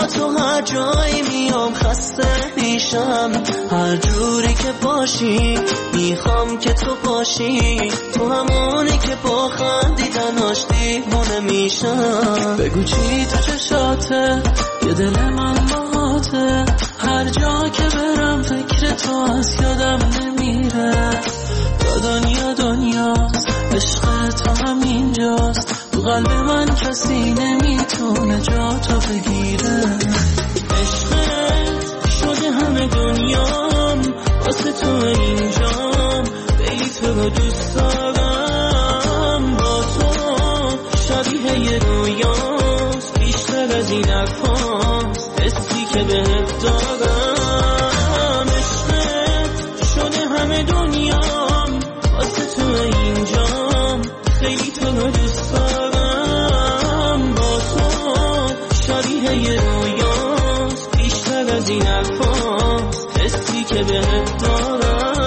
با تو هر جایی میام خسته میشم، هر جوری که باشی میخوام که تو باشی، تو همونی که با خندیدناش دیوونه میشم. بگو چی تو چشاته، یه دل من باهاته، هر جا که برم فکر تو از یادم نمیره. تا دنیا دنیاست، عشق تو همینجاست، تو قلب من کسی نمیتونه جا تو بگیره. عشقت شده همه دنیام، واسه تو اینجام، خیلی تو رو دوست دارم. با تو شبیه یه رویاست، بیشتر از این حرفاست، حسی که بهت دارم. عشقت شده همه دنیام، واسه تو اینجام، خیلی تو رو دوست دارم. با تو شبیه یه رویاست، بیشتر از این حرفاست، حسی که بهت دارم.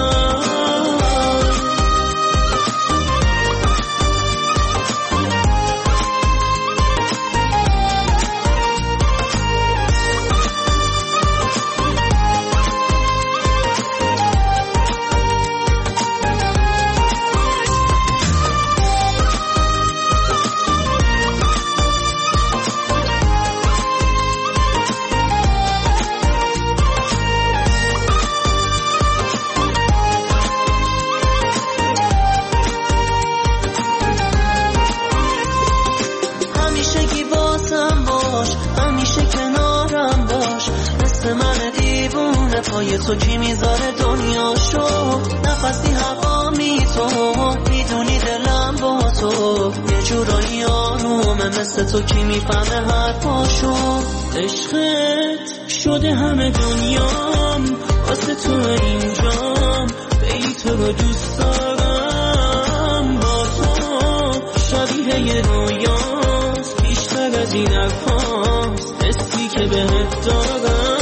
پای تو کی میذاره دنیاشو، نفسی هوا تو میدونی دلم با تو، یه جورایی آرومه مثل تو کی میفهمه حرفاشو. عشقت شده همه دنیام، واسه تو اینجام، خیلی تو رو دوست دارم. با تو شبیه یه رویاست، بیشتر از این حرفاست، حسی که بهت دارم.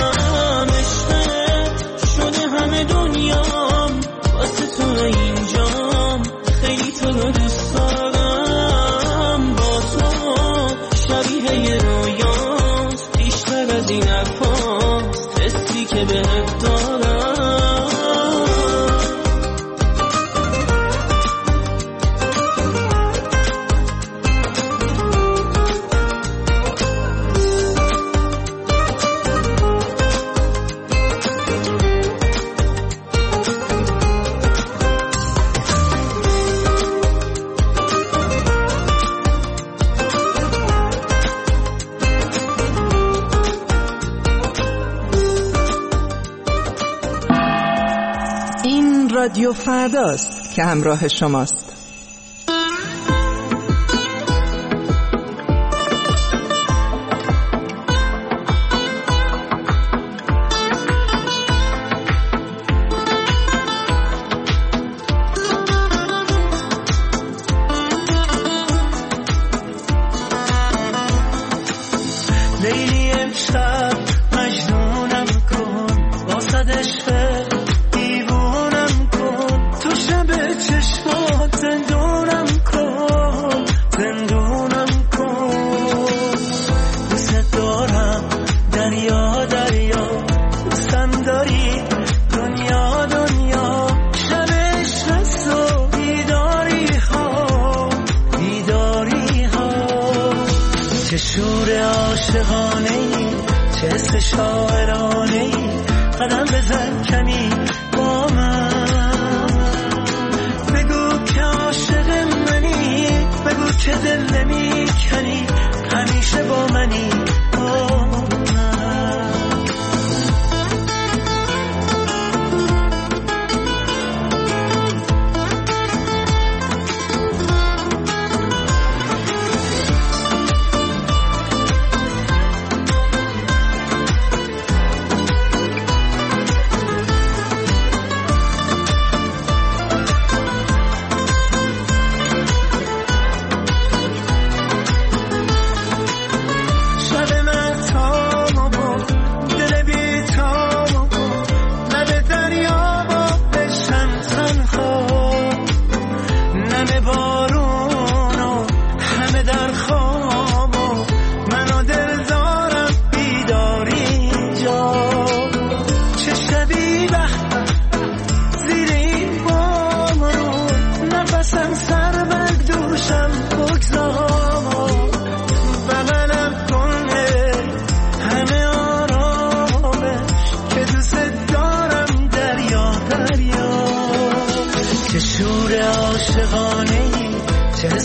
همه دنیام، واسه تو اینجام، خیلی تو رو دوست دارم. با تو شبیه یه رویاست، بیشتر از این حرفاست، حسی که بهت دارم. رادیو فرداست که همراه شماست. لیلی امشب مجنونم کن، واسه عشق چشمات زندونم کن، زندونم کن. دوست دارم دریا دریا، دوستم داری دنیا دنیا. شب عشق و بیداری ها، بیداری ها. چه شور عاشقانه ای، چه حس شاعرانه ای، قدم بزن کمی با من. که دل نمی کنی، همیشه با منی، با من.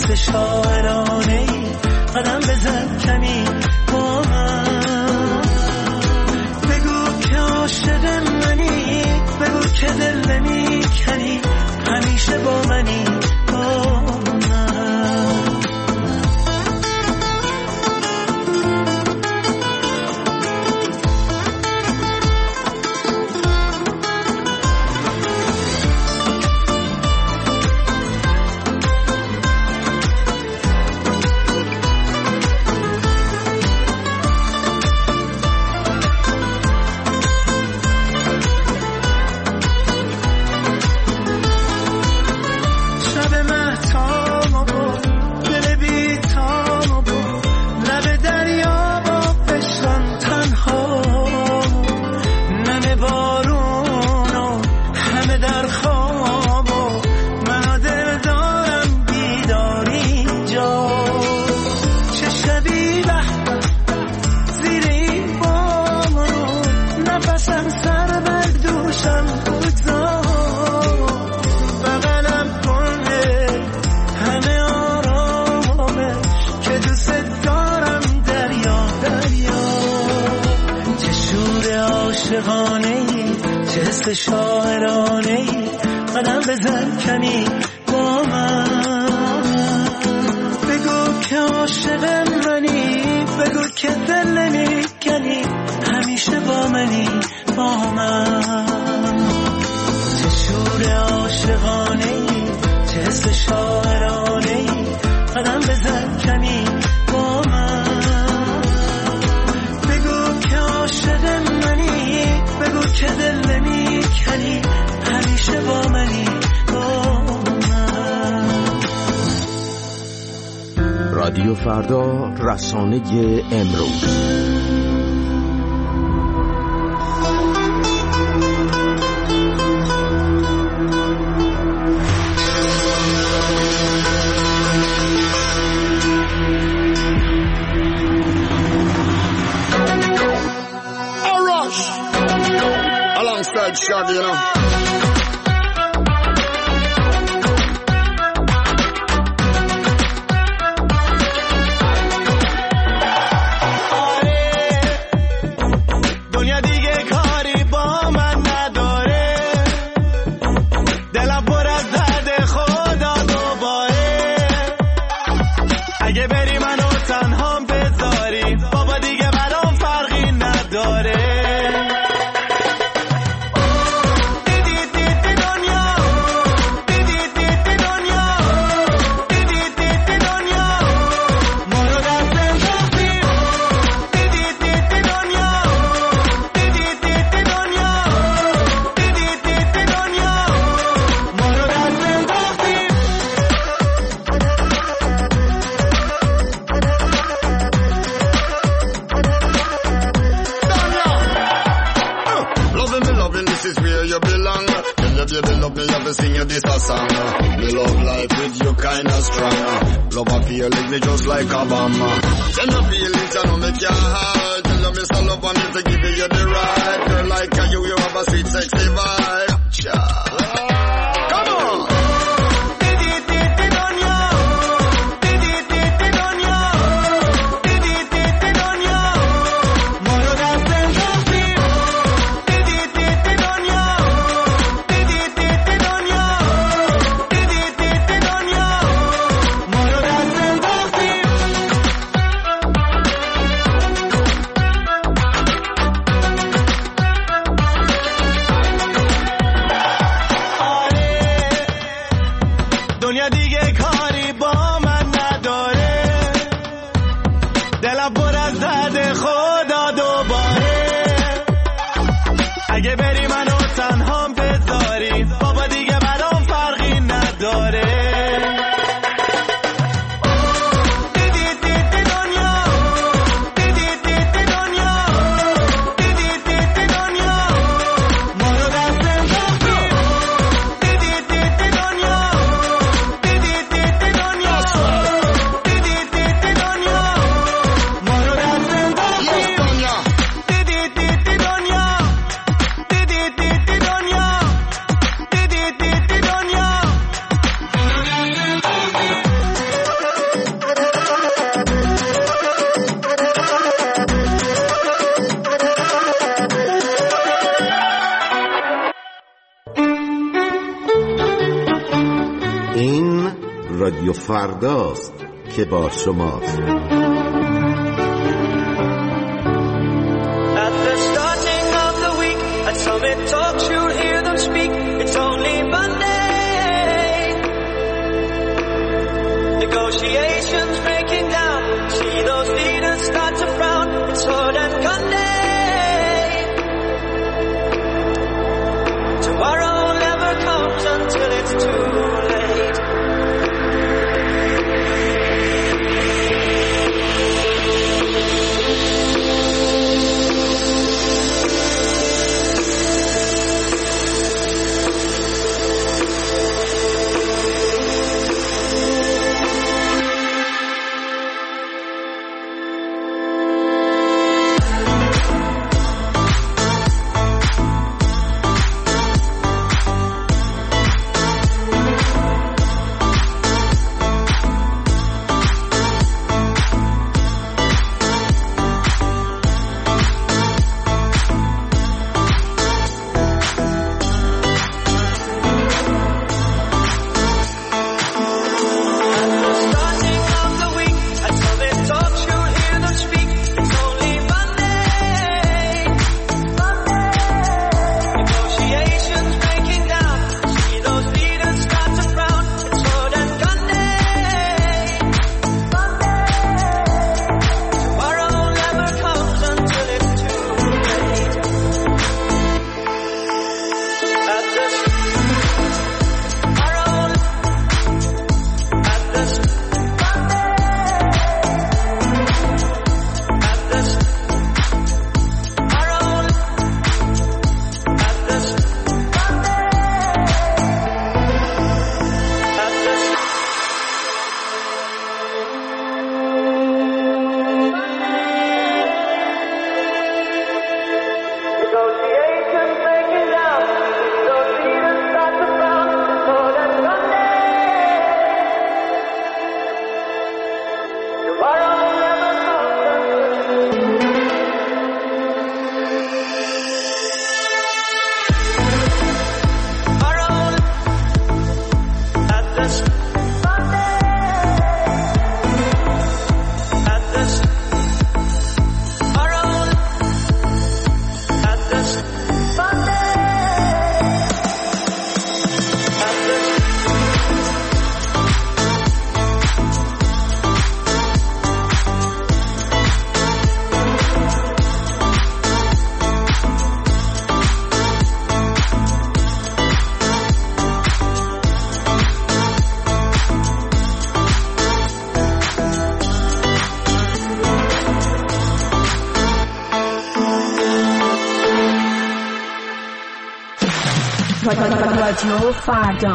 حس شاعرانه قدم بزن کمی با من. بگو که عاشق منی، بگو که دل نمیکنی، همیشه با منی با من. شاعرانه قدم بزن کمی با من. بگو که عاشق منی، بگو که دل نمیکنی، همیشه با منی با من. چه شور عاشقانه، چه حس شاعرانه قدم بزن کمی با من. بگو که عاشق منی، بگو که دل نمیکنی، همیشه با منی با من. رادیو فردا، رسانه امروز. Shaggy, you know. دنیا دیگه کاری با من نداره، دلم پر از درد خدا دوباره. اگه بری منو تنهام بذاری، بابا دیگه برام فرقی نداره. Sing you this a song. Me love life with you kinda strong. Love a feeling me just like a bomb. Send a feeling to know me can't hide. Tell me so love me to give you the right. Girl like you have a sweet sexy vibe. Come on. فرداست که با شماست. At the starting of the week, at Summit Talks you'll hear them speak. It's only Monday. Negotiations breaking down. See those leaders start to frown. It's sword and gun day. Tomorrow never comes until it's too late. رادیو فردا.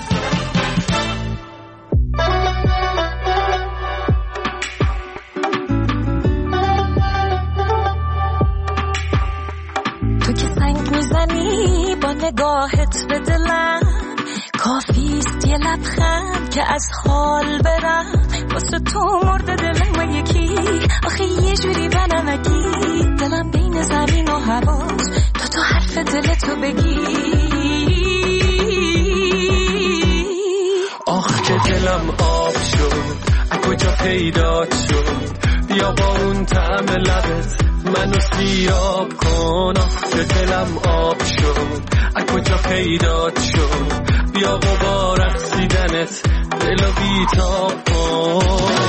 تو که سنگ میزنی با نگاهت به دلم، کافیست یه لبخند که از حال برم. واسه تو مرده دل ما یکی، آخه یه جوری بنمکی، دلم بین زمین و هواست تا حرف دلتو بگی. آخ که دلم آب شد، از کجا پیدات شد، بیا با اون طعم لبت منو سیراب کن. آخ که دلم آب شد، از کجا پیدات شد، بیا با رقصیدنت دلو بیتاب کن.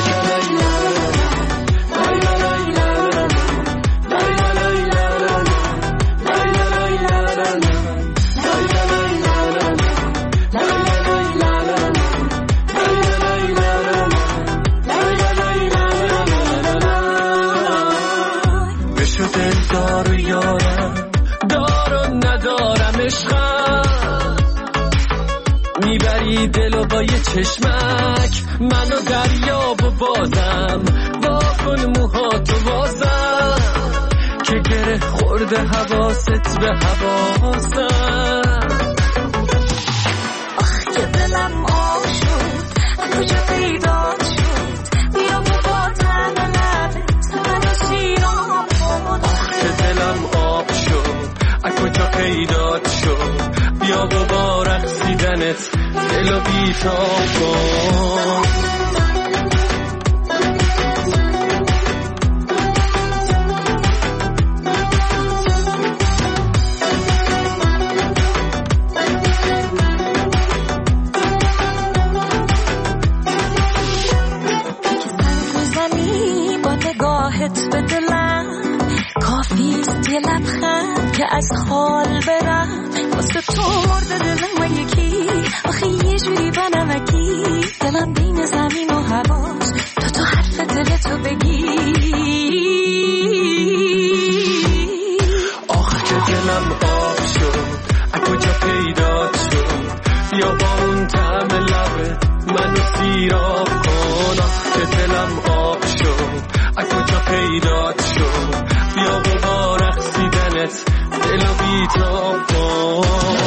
میبری دلو با یه چشمک، منو دریاب و بازم واکن موهاتو بازم، که گره خورده حواست به حواسم. آخ که دلم آب شد، کجا پیدات شد، بیا با طعم لبت منو سیراب کن. آخ که دلم آب شد، کجا پیدات شد، بیا با رقصیدنت دلو بیتاب کن. یه لبخند که از حال برم واسه تو مرده دلم و یکی آخه یه جوری بانمکی دلم بین زمین و هواست تو حرف دلتو بگی آخه که دلم آب شد کجا پیدا شد بیا با اون طعم لبه منو سیراب کن آخه دلم آب شد کجا پیدا شد بیا با رقصیدنت دلو بیتاب کن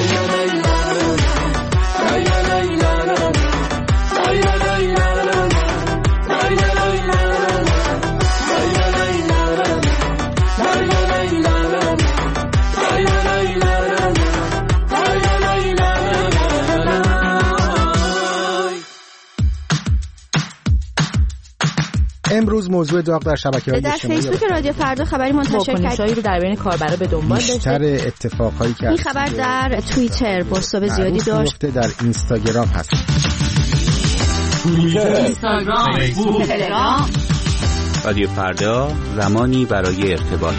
امروز موضوع داغ در شبکه‌های اجتماعی در فیسبوک رادیو فردا خبری منتشر کرد رو در بین کاربرا به دنبال داشته. بیشتر اتفاقایی که این خبر در توییتر پست‌های زیادی داشت. در اینستاگرام هست. اینستاگرام، فیسبوک، تلگرام. رادیو فردا زمانی برای ارتباط.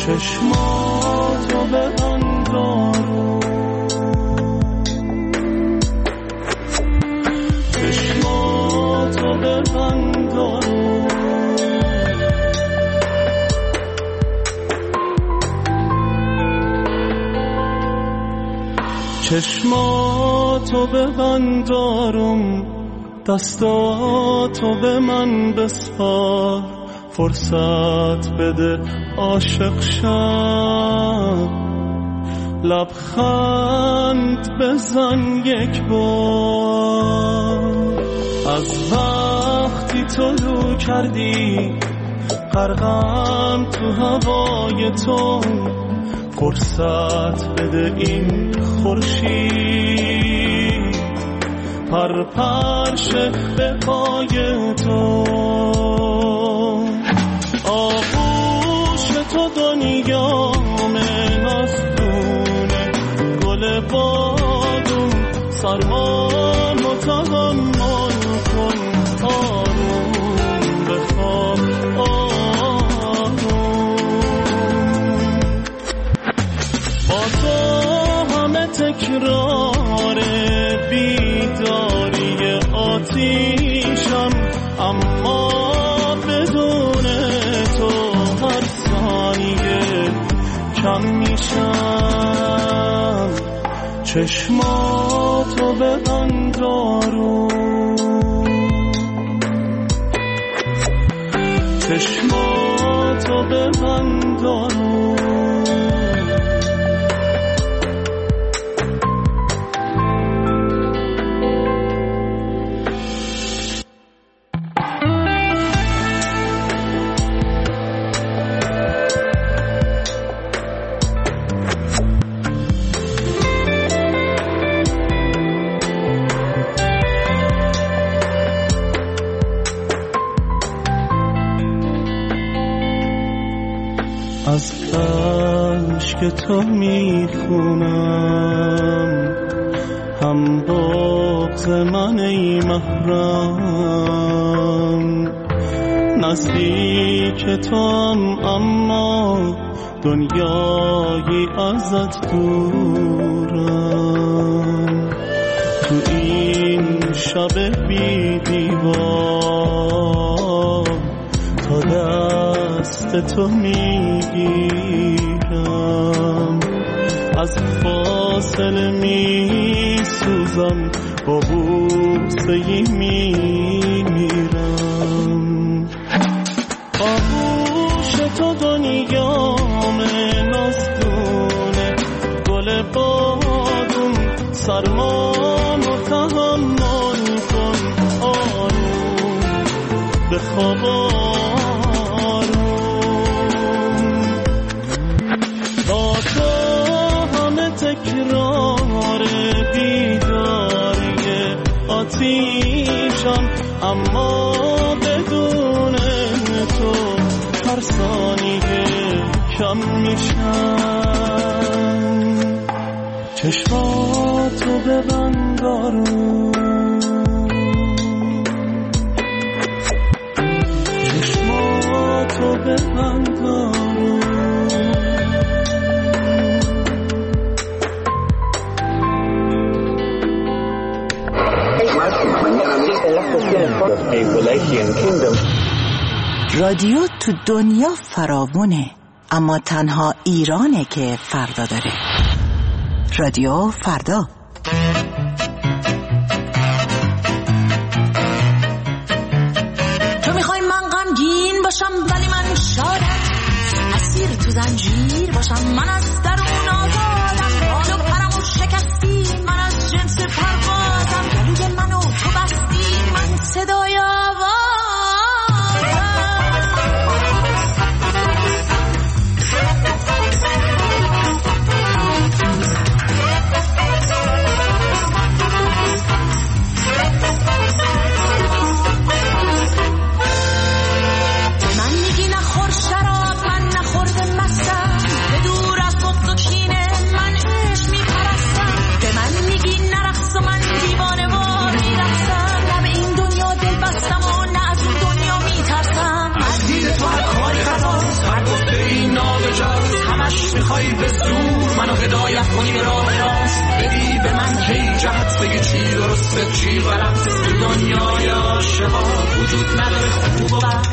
چشماتو ببندارو چشماتو ببندارو چشماتو ببندارم دستاتو به من بسپار فرصت بده عاشق شم لبخند بزن یک بار از وقتی طلوع کردی غرقم تو هوای تو فرصت بده این خورشید پرپرشه به پای تو آغوش تو دنیامه نستونه گل بادم سرمامو تحمل کن آروم بخواب آروم با تو همه تکرار بیداری آتیشم اما بدون تو هر ثانیه کم میشم چشماتو ببندارو چشماتو ببندارو از عشق تو میخونم هم بغض من ای محرم نزدیک توام اما دنیایی ازت دورم تو این شب بی دیوار تا دست تو میگیرم از فاصله میسوزم با بوسه‌ای میمیرم آغوش تو دنیامه نستونه گل بادم سرمامو تحمل کن آروم به خواب تکرار بیداری آتیشم اما بدون تو هر ثانیه کم میشم چشماتو ببندارو چشماتو ببندارو رادیو تو دنیا فراوونه اما تنها ایرانه که فردا داره. رادیو فردا. تو میخوای من غمگین باشم ولی من شادم اسیر تو زنجیر باشم من از درون آزادم حالو پرمو شکستی من از جنس پروازم گلوی منو تو بستی من صدای آوازم من میگی نخور شراب من نخورده مستم به دور از بغض و کینه من کنی به راه راست، بگی به من هی جهت، بگی چی درسته چی غلط. تو دنیای عاشقا وجود نداره خوب و بد.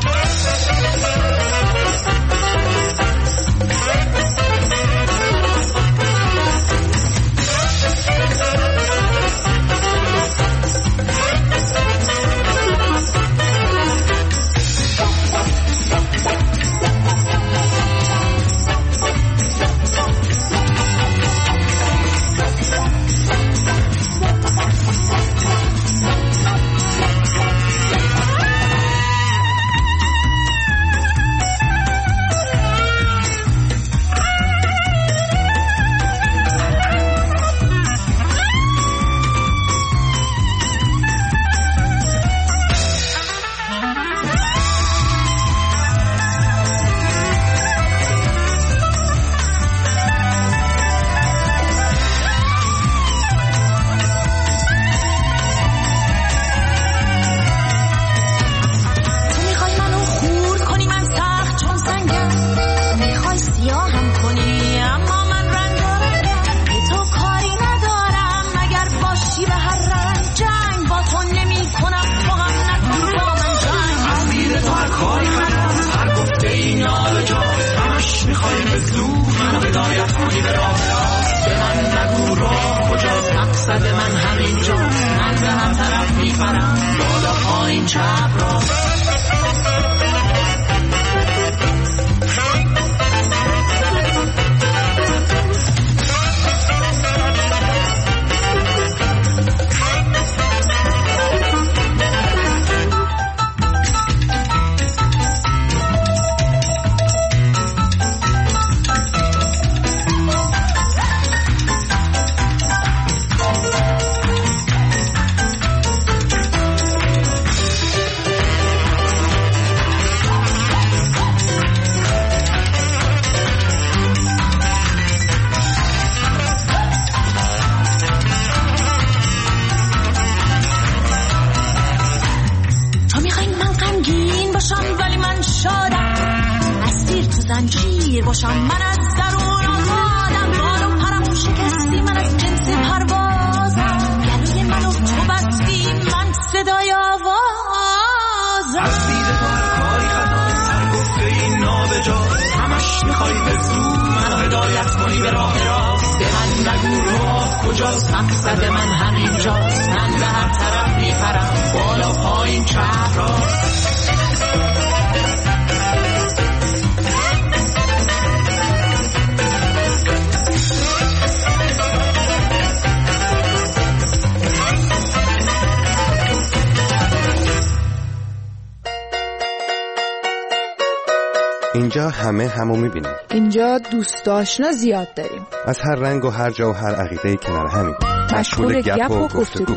اینجا همه همو میبینیم. اینجا دوست آشنا زیاد داریم. از هر رنگ و هر جا و هر عقیده‌ای کنار همین. مشغول گپ و گفتگو.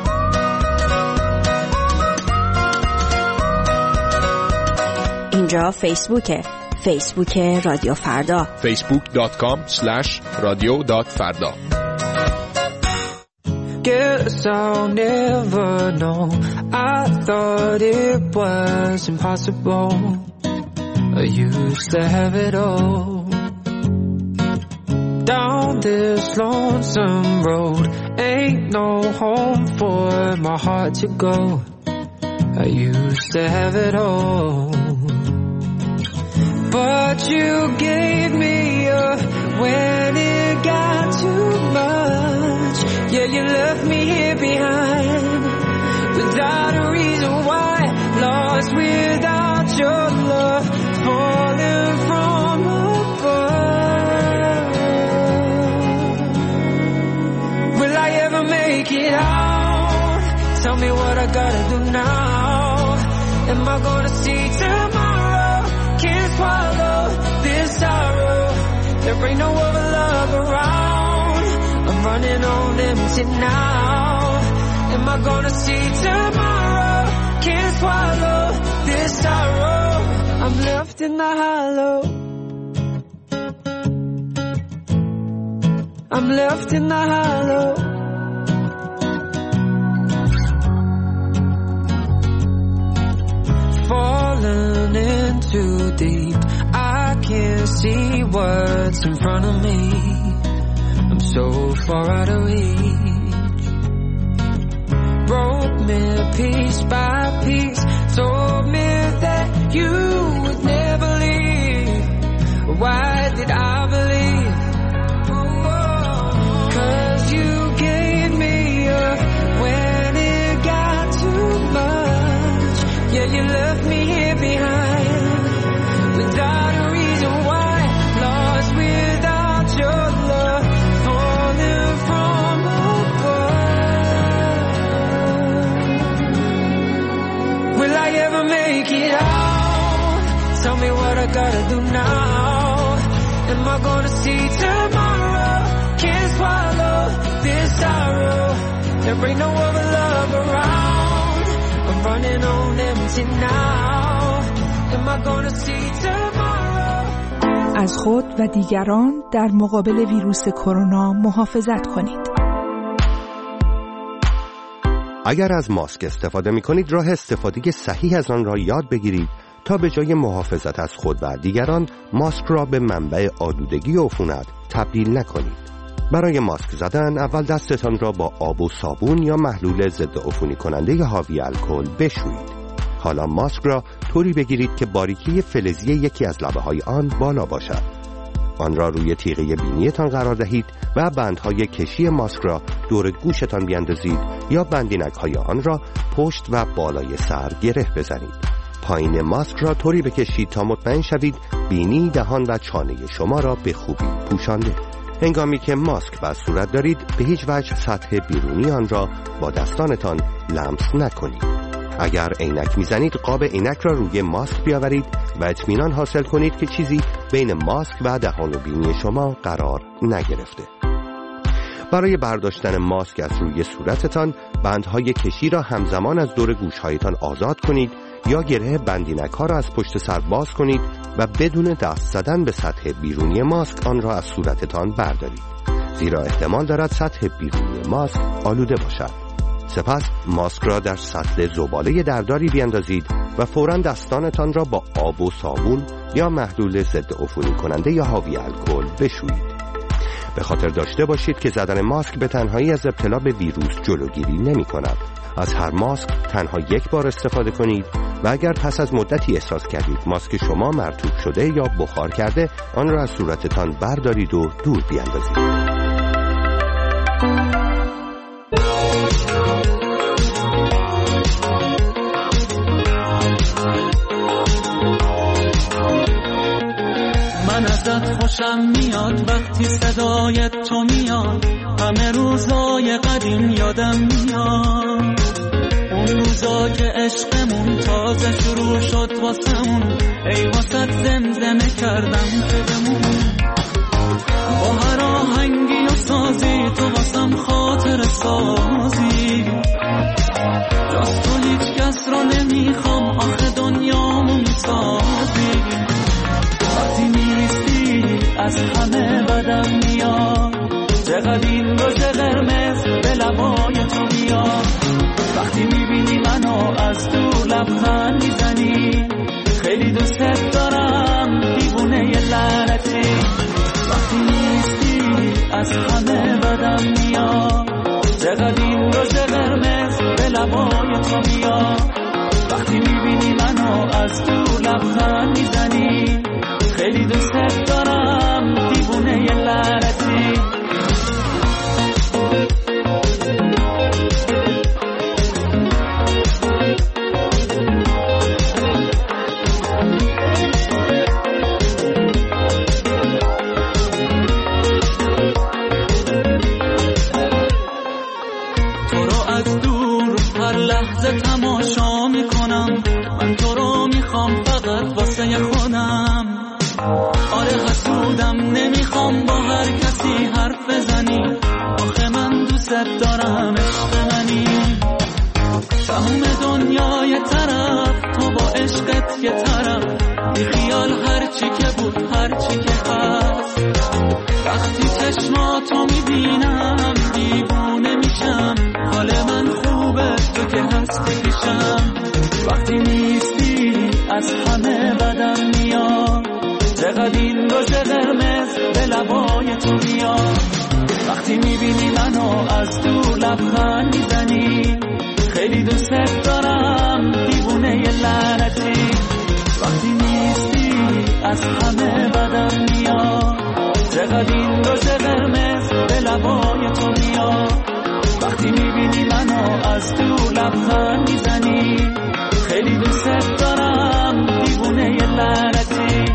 اینجا فیسبوک رادیو فردا. facebook.com/radio.farda. Guess I'll never know. I thought it was impossible. I used to have it all. Down this lonesome road, ain't no home for my heart to go. I used to have it all. But you gave me up when it got too much. Yeah, you left me here behind without a reason why. Lost without your love, falling from above. Will I ever make it out? Tell me what I gotta do now. Am I gonna see tomorrow? Can't swallow this sorrow. There ain't no other love around. I'm running on empty now. Am I gonna see tomorrow? Can't swallow this sorrow. I'm left in the hollow. I'm left in the hollow. Falling in too deep, I can't see what's in front of me. I'm so far out of reach. Broke me piece by piece, told me that you would never leave. Why did I believe? 'Cause you gave me up when it got too much. Yeah, you left me here behind without a reason why. Lost without your love, falling from above. Will I ever make it out? Tell me what I gotta do now. Am I gonna see tomorrow? Can't swallow this sorrow. There ain't no other love around. I'm running on empty now. Am I gonna see tomorrow? از خود و دیگران در مقابل ویروس کرونا محافظت کنید. اگر از ماسک استفاده می‌کنید، راه استفاده صحیح از آن را یاد بگیرید تا به جای محافظت از خود و دیگران، ماسک را به منبع آلودگی و عفونت تبدیل نکنید. برای ماسک زدن اول دستتان را با آب و صابون یا محلول ضد عفونی کننده حاوی الکل بشویید. حالا ماسک را طوری بگیرید که باریکی فلزی یکی از لبه‌های آن بالا باشد. آن را روی تیغه بینیتان قرار دهید و بندهای کشی ماسک را دور گوشتان بیاندازید یا بندینک‌های آن را پشت و بالای سر گره بزنید. پایین ماسک را طوری بکشید تا مطمئن شوید بینی، دهان و چانه شما را به خوبی پوشانده. هنگامی که ماسک بر صورت دارید، به هیچ وجه سطح بیرونی آن را با دستانتان لمس نکنید. اگر عینک میزنید، قاب عینک را روی ماسک بیاورید و اطمینان حاصل کنید که چیزی بین ماسک و دهان و بینی شما قرار نگرفته. برای برداشتن ماسک از روی صورتتان، بندهای کشی را همزمان از دور گوشهایتان آزاد کنید یا گره بندینک ها را از پشت سر باز کنید و بدون دست زدن به سطح بیرونی ماسک آن را از صورتتان بردارید، زیرا احتمال دارد سطح بیرونی ماسک آلوده باشد. سپس ماسک را در سطل زباله درداری بیاندازید و فوراً دستانتان را با آب و صابون یا محلول ضد عفونی کننده یا حاوی الکل بشویید. به خاطر داشته باشید که زدن ماسک به تنهایی از ابتلا به ویروس جلوگیری نمی کند. از هر ماسک تنها یک بار استفاده کنید و اگر پس از مدتی احساس کردید ماسک شما مرطوب شده یا بخار کرده، آن را از صورتتان بردارید و دور بیاندازید. من ازت خوشم میاد وقتی صدای تو میاد، همه روزای قدیم یادم میاد، اون روزا که عشقمون تازه شروع شد واسمون، ای واسه زمزمه کردم که بمون، با هر آهنگی و سازی تو واسم خاطر سازی، جز تو هیچ کس را نمیخوام، آخه دنیامو میسازی، وقتی میریستی از همه بدم میاد، چقدر این روز قرمز به لبای تو میاد، وقتی میبینی منو از دور لبخند میزنی، خیلی دوستت دارم دیوونه ی لعنتی، وقتی نیستی از همه بدم میاد، چقدر این روز قرمز به لبای تو میاد، وقتی میبینی منو از دور لبخند میزنی، خیلی دوستت دارم دیوونه ی لعنتی. تو رو از دور هر لحظه تماشا میکنم، من تو رو میخوام فقط واسه خودم، آره حسودم نمیخوام با هر کسی حرف بزنی، آخه من دوستت دارم عشق منی، تموم دنیای طرف تو با عشقت یه طرف، بی خیال هرچی که بود هرچی که هست، وقتی چشماتو میبینم دیوونه میشم، حال من خوبه تو که هستی پیشم، وقتی نیستی از همه بدم میاد، چقدر این روز قرمز به لبای تو میاد، لبخند میزنی، خیلی دوست دارم دیوونه لعنتی. وقتی نیستی از همه بدم میاد، چقدر این روز قرمز به لبای تو میاد. وقتی میبینی منو از دور لبخند میزنی، خیلی دوست دارم دیوونه لعنتی.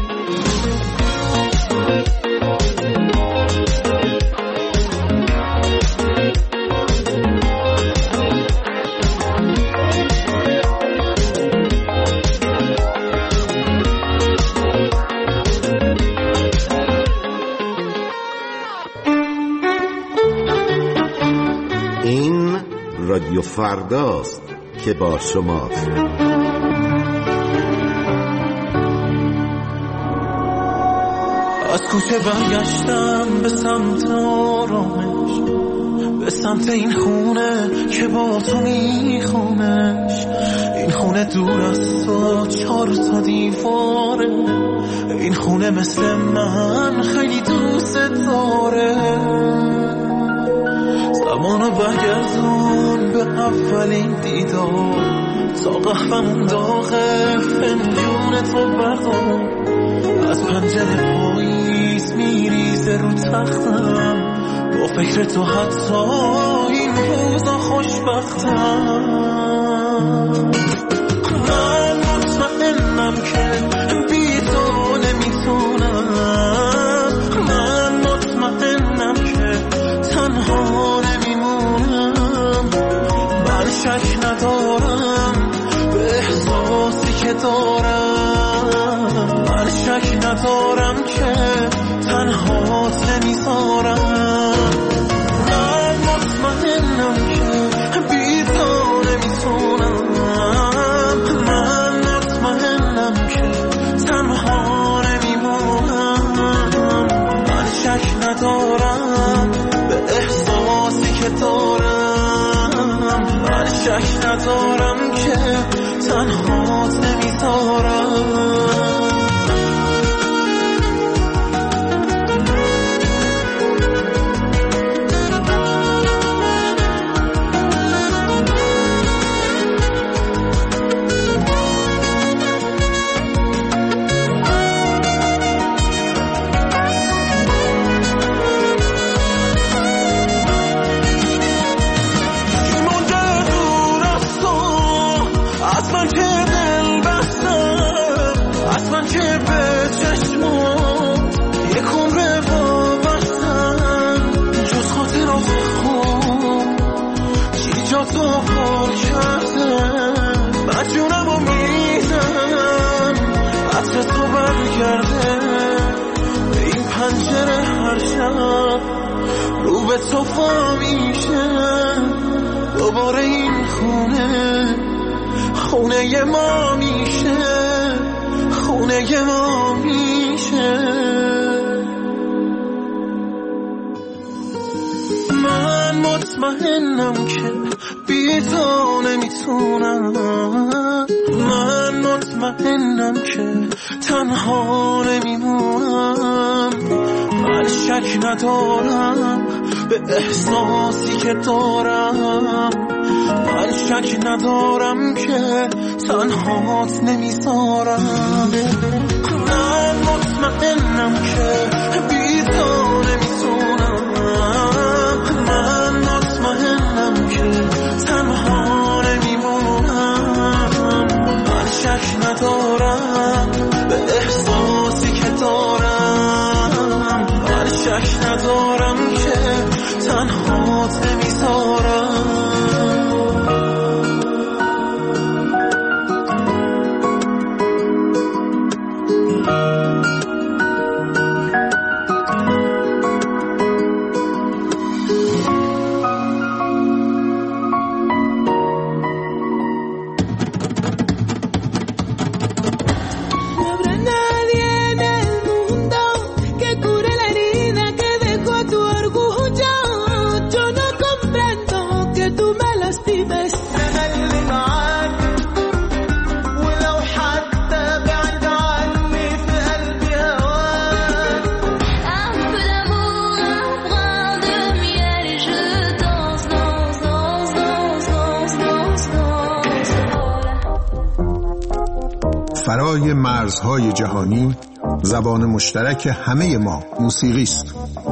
رادیو فرداست که با شماست. از کوچه برگشتم به سمت آرامش، به سمت این خونه که با تو میخوامش. این خونه دور از تو 4 تا دیواره، این خونه مثل من خیلی دوست داره. زمانو برگردون به اولین دیدار، تا قهوه‌مون داغه فنجون تو بردار. از پنجره پاییز میریزه رو تختم، با فکر تو حتی این روزا خوشبختم. من مطمئنم که بی تو نمیتونم، من مطمئنم که تنها نمیمونم. من شک ندارم به احساسی که دارم، من شک ندارم که تنهات نمیذارم. من مطمئنم که بی تو نمیتونم، من مطمئنم که تنها نمیمونم. من شک ندارم به احساسی که دارم، من شک ندارم که تنهات نمیذارم. این پنجره هر شب رو به صفا میشه، دوباره این خونه خونه ما میشه، خونه ما میشه. من مطمئنم که بی تو نمیتونم، من مطمئنم که تنها نمیمونم. من شک ندارم به احساسی که دارم، من شک ندارم که تنهات نمیذارم. من مطمئنم که بی تو نمیتونم، من مطمئنم که تنها نمیمونم. من شک ندارم به احساسی که دارم، من شک ندارم که تنهات نمیذارم. Yo no comprendo فرای مرزهای جهانی زبان مشترک همه ما موسیقی است.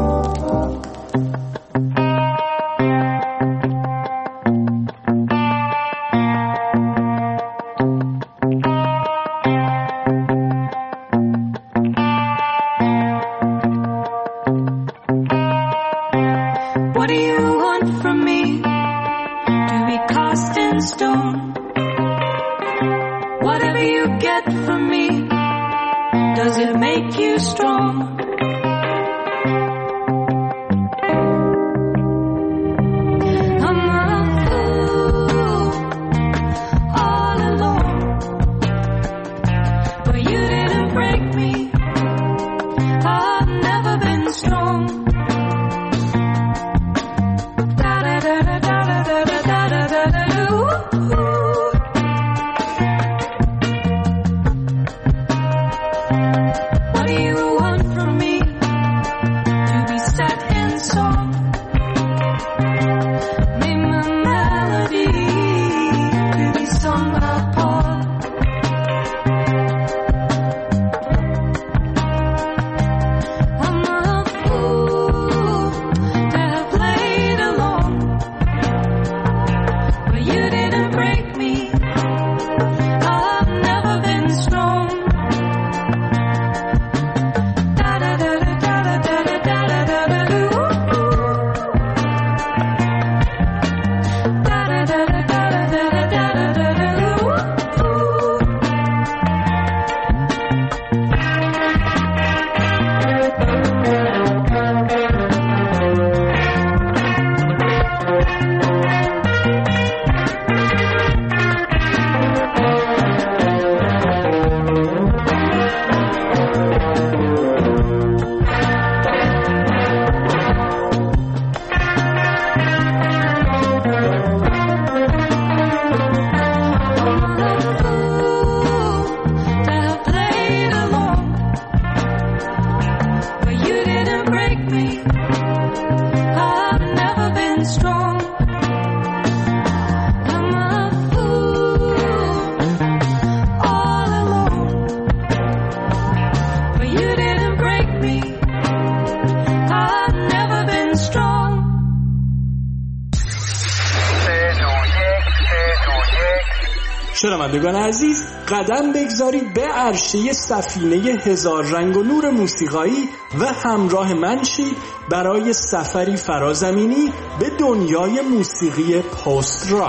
شنوندگان عزیز، قدم بگذارید به عرشه سفینه هزار رنگ و نور موسیقایی و همراه من شید برای سفری فرازمینی به دنیای موسیقی پست راک.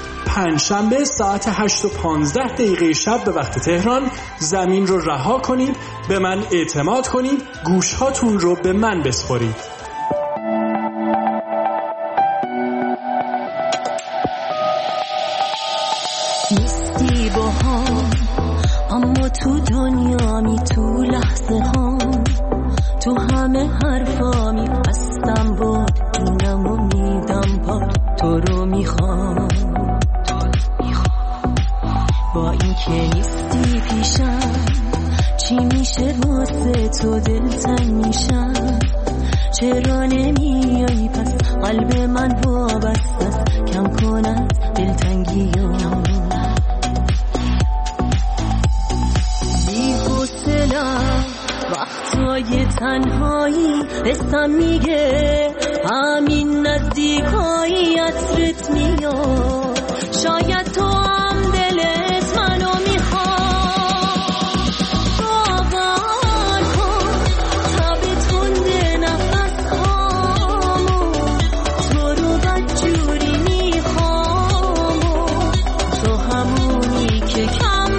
پنجشنبه ساعت 8:15 شب به وقت تهران زمین رو رها کنید، به من اعتماد کنید، گوشهاتون رو به من بسپارید. نیستی با هم اما تو دنیامی، تو لحظه ها، تو همه حرفامی، هستم باد اینم و میدم باد، تو رو میخوام با این که نیستی پیشم، چی میشه واسه تو دلتنگ میشم، چرا نمیایی پس قلب من وابسته است، کم کن از دلتنگی وقتای تنهایی حسم میگه همین نزدیکایی عطرت میاد، شاید تو هم دلت منو میخواد، باور کن تب تنده نفس هامو، تو رو بدجوری میخوام، تو همونی که کم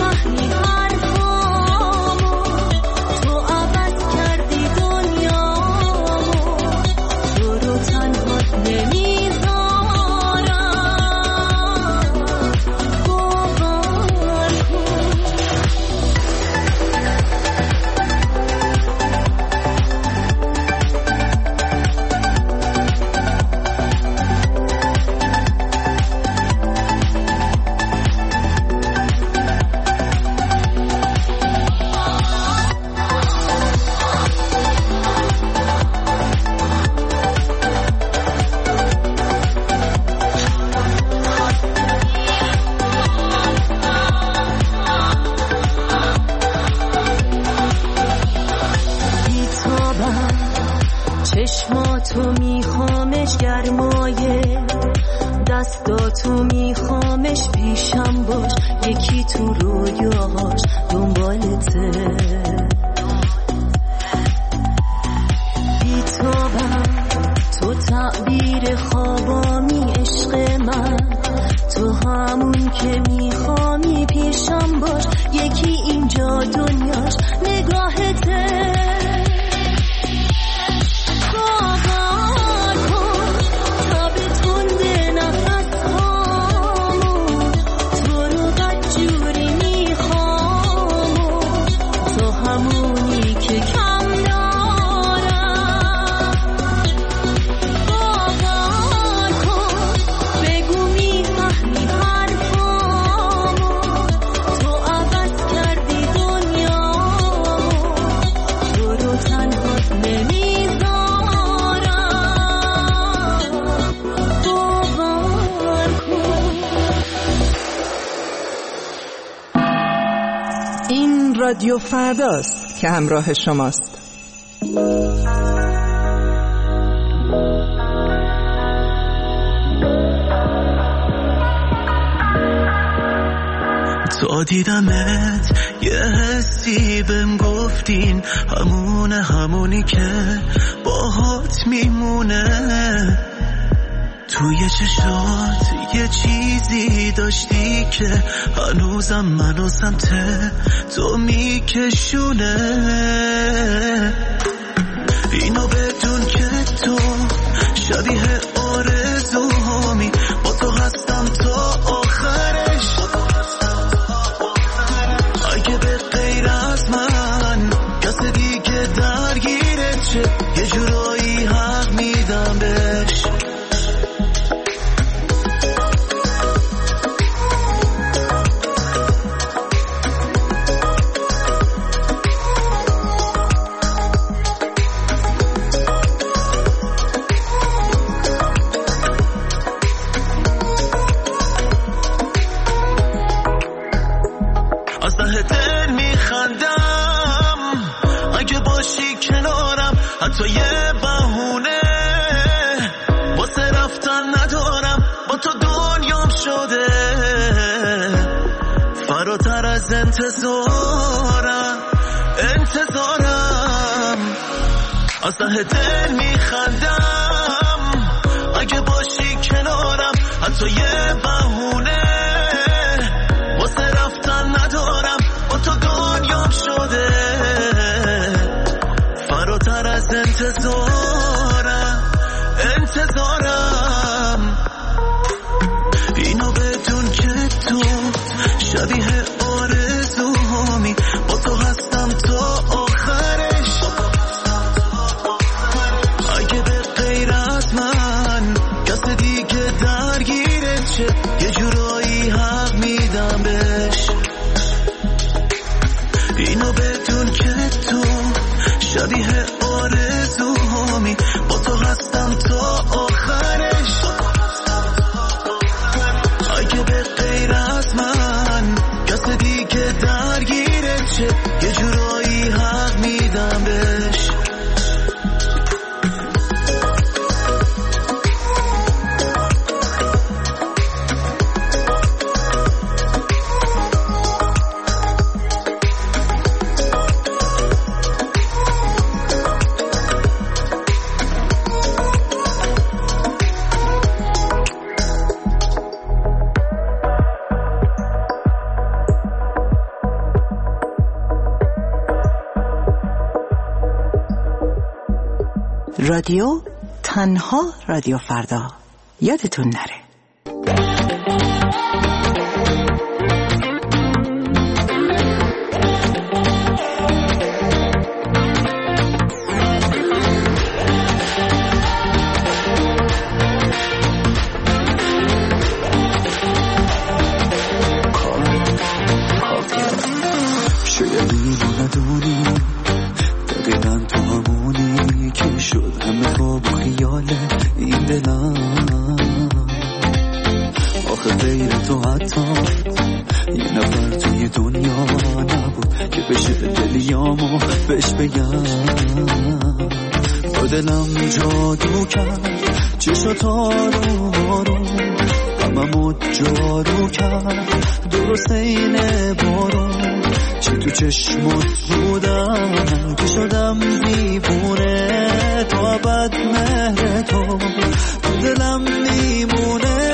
دنیا پیشم باش، یکی تو رویاهاش دنبالته. بیتابم تو تعبیر خوابامی عشق من، تو همون که میخوامی پیشم باش، یکی اینجا دنیاش نگاهته. باور کن تا به تنده نفس هامون، تو رو بدجوری میخوام، تو همونی که کم دارم. باور کن بگو میفهمی حرفامو، تو عوض کردی دنیامو، تو رو تنهات نمیذارم. باور کن. این رادیو فرداست که همراه شماست. تا دیدمت یه حسی بهم گفتین، همونی که باهات میمونه. توی چشات یه چیزی داشتی که هنوزم منو سمت تو میکشونه. اینو بدون که تو شبیه آرزوهامی، با تو هستم تا آخرش. اگه به غیر از من کس دیگه درگیرت شه، یه جورایی حق میدم بهش. از ته دل میخندم اگه باشی کنارم، حتی یه بهونه واسه رفتن ندارم. با تو دنیام شده فراتر از انتظارم. از ته دل میخندم اگه باشی کنارم، حتی یه بهونه واسه رفتن ندارم. با تو دنیام شده فراتر از انتظارم. اینو بدون که تو شبیه آرزوهامی، با تو هستم تا آخرش. اگه به غیر از من کس دیگه درگیرت شه، یه جورایی حق میدم بهش. اینو بدون که تو شبیه آرزوهامی، با تو هستم تا آخرش. اگه به غیر از من کس دیگه درگیرت شه، یه جورایی حق میدم بهش. رادیو تنها رادیو فردا، یادتون نره. شاید اینو ندونی دقیقا تو همونی که شد همه خواب و خیال این دلم. آخه غیر تو حتی یه نفر توی دنیا نبود که بشه دلیامو بهش بگم. با دلم جادو کرد چشات آروم آروم، غممو جارو کرد درست این بارون، چی تو چشمت بودم که شدم دیوونه، تا ابد مهر تو دلم میمونه.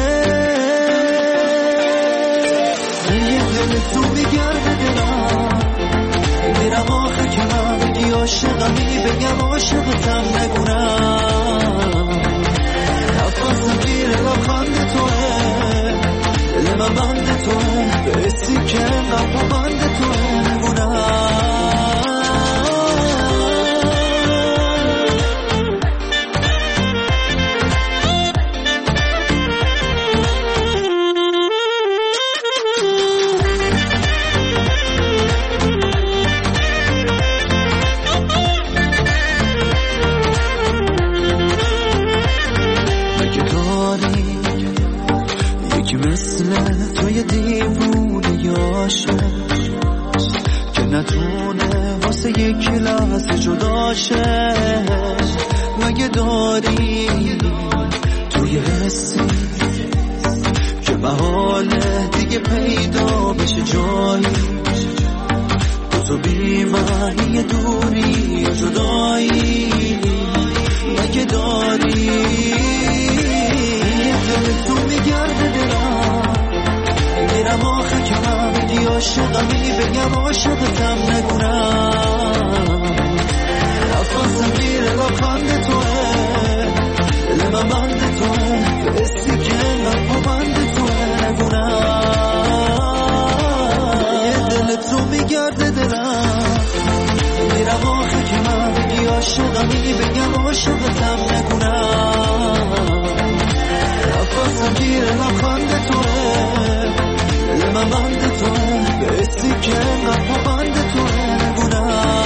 یه دل تو میگرده دلم، میرم آخه که من بگی عاشقمی، بگم عاشقتم نگونم، نفسم گیره لبخند توه، دل من بند توه، به حسی که انقدر بند توه نگونم. که نتونه واسه یک لحظه جدا شه، مگه داری توی حسی که محاله دیگه پیدا بشه جایی، تو بی معنی دوری و جدایی، مگه داری یه دل تو میگرده دلم، میرم آخه که من بگی عاشقمی، بگم عاشقتم نگونم، نفسم گیره لبخند توه، دل من بند توه، به حسی که انقدر بند توه نگونم. یه دل تو میگرده دلم، میرم آخه که من بگی عاشقمی، بگم عاشقتم نگونم، نفسم گیره لبخند توه، دل من بند توه، به حسی که انقدر بند توه نگونم.